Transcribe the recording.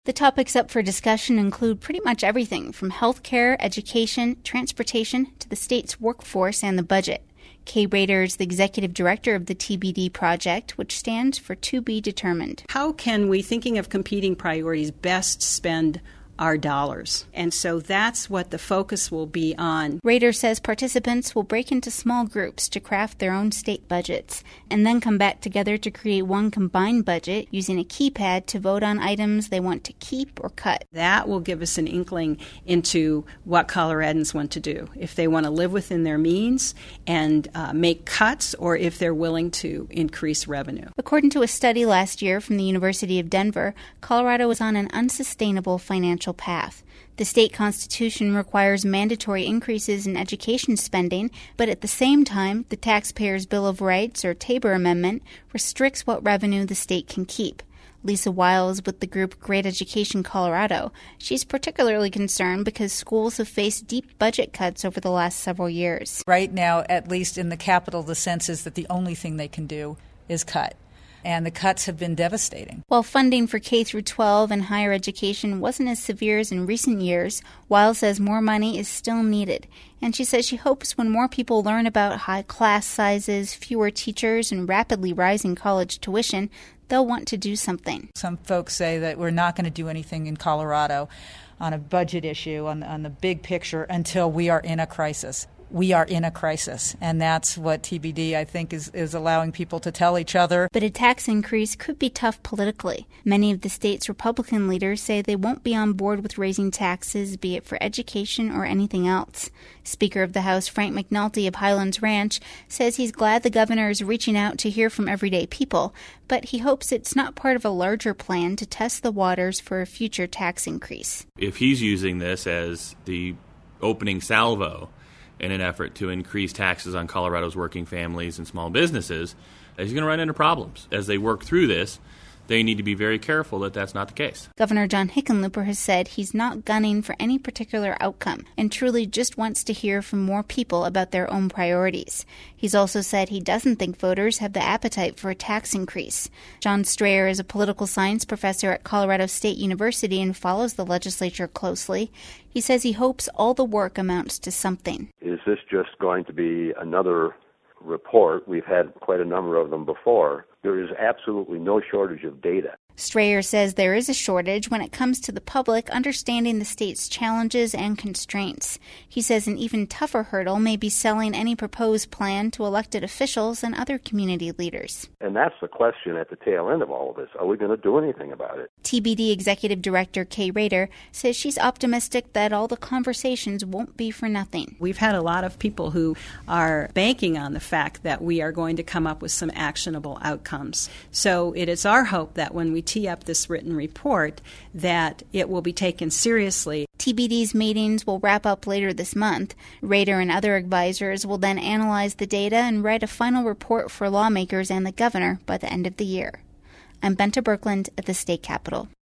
The topics up for discussion include pretty much everything from healthcare, education, transportation, to the state's workforce and the budget. Kay Rader is the executive director of the TBD project, which stands for To Be Determined. How can we, thinking of competing priorities, best spend our dollars? And so that's what the focus will be on. Rader says participants will break into small groups to craft their own state budgets and then come back together to create one combined budget using a keypad to vote on items they want to keep or cut. That will give us an inkling into what Coloradans want to do, if they want to live within their means and make cuts, or if they're willing to increase revenue. According to a study last year from the University of Denver, Colorado is on an unsustainable financial path. The state constitution requires mandatory increases in education spending, but at the same time, the Taxpayers' Bill of Rights, or Tabor Amendment, restricts what revenue the state can keep. Lisa Weil is with the group Great Education Colorado. She's particularly concerned because schools have faced deep budget cuts over the last several years. Right now, at least in the capital, the sense is that the only thing they can do is cut. And the cuts have been devastating. While funding for K-12 and higher education wasn't as severe as in recent years, Weil says more money is still needed. And she says she hopes when more people learn about high class sizes, fewer teachers, and rapidly rising college tuition, they'll want to do something. Some folks say that we're not going to do anything in Colorado on a budget issue, on the big picture, until we are in a crisis. We are in a crisis, and that's what TBD, I think, is allowing people to tell each other. But a tax increase could be tough politically. Many of the state's Republican leaders say they won't be on board with raising taxes, be it for education or anything else. Speaker of the House Frank McNulty of Highlands Ranch says he's glad the governor is reaching out to hear from everyday people, but he hopes it's not part of a larger plan to test the waters for a future tax increase. If he's using this as the opening salvo in an effort to increase taxes on Colorado's working families and small businesses, he's going to run into problems. As they work through this, they need to be very careful that that's not the case. Governor John Hickenlooper has said he's not gunning for any particular outcome and truly just wants to hear from more people about their own priorities. He's also said he doesn't think voters have the appetite for a tax increase. John Strayer is a political science professor at Colorado State University and follows the legislature closely. He says he hopes all the work amounts to something. Is this just going to be another report? We've had quite a number of them before. There is absolutely no shortage of data. Strayer says there is a shortage when it comes to the public understanding the state's challenges and constraints. He says an even tougher hurdle may be selling any proposed plan to elected officials and other community leaders. And that's the question at the tail end of all of this. Are we going to do anything about it? TBD Executive Director Kay Rader says she's optimistic that all the conversations won't be for nothing. We've had a lot of people who are banking on the fact that we are going to come up with some actionable outcomes. So it is our hope that when we tee up this written report, that it will be taken seriously. TBD's meetings will wrap up later this month. Rader and other advisors will then analyze the data and write a final report for lawmakers and the governor by the end of the year. I'm Benta Birkeland at the state capitol.